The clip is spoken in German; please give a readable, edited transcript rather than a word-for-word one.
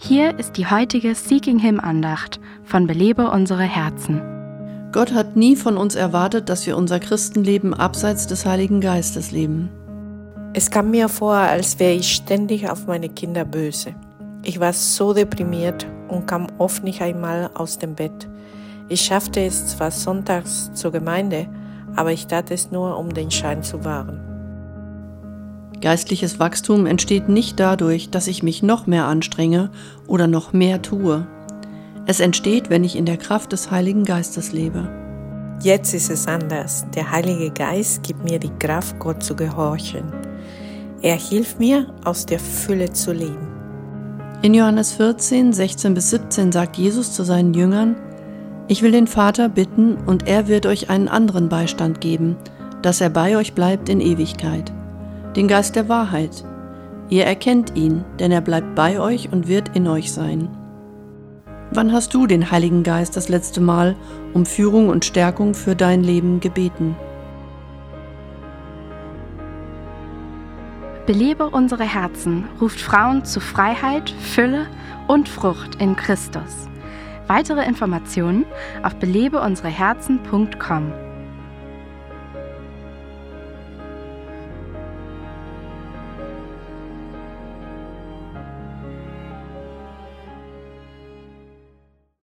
Hier ist die heutige Seeking Him Andacht von Belebe unsere Herzen. Gott hat nie von uns erwartet, dass wir unser Christenleben abseits des Heiligen Geistes leben. Es kam mir vor, als wäre ich ständig auf meine Kinder böse. Ich war so deprimiert und kam oft nicht einmal aus dem Bett. Ich schaffte es zwar sonntags zur Gemeinde, aber ich tat es nur, um den Schein zu wahren. Geistliches Wachstum entsteht nicht dadurch, dass ich mich noch mehr anstrenge oder noch mehr tue. Es entsteht, wenn ich in der Kraft des Heiligen Geistes lebe. Jetzt ist es anders. Der Heilige Geist gibt mir die Kraft, Gott zu gehorchen. Er hilft mir, aus der Fülle zu leben. In Johannes 14, 16-17 sagt Jesus zu seinen Jüngern: Ich will den Vater bitten, und er wird euch einen anderen Beistand geben, dass er bei euch bleibt in Ewigkeit. Den Geist der Wahrheit. Ihr erkennt ihn, denn er bleibt bei euch und wird in euch sein. Wann hast du den Heiligen Geist das letzte Mal um Führung und Stärkung für dein Leben gebeten? Belebe unsere Herzen ruft Frauen zu Freiheit, Fülle und Frucht in Christus. Weitere Informationen auf belebeunsereherzen.com.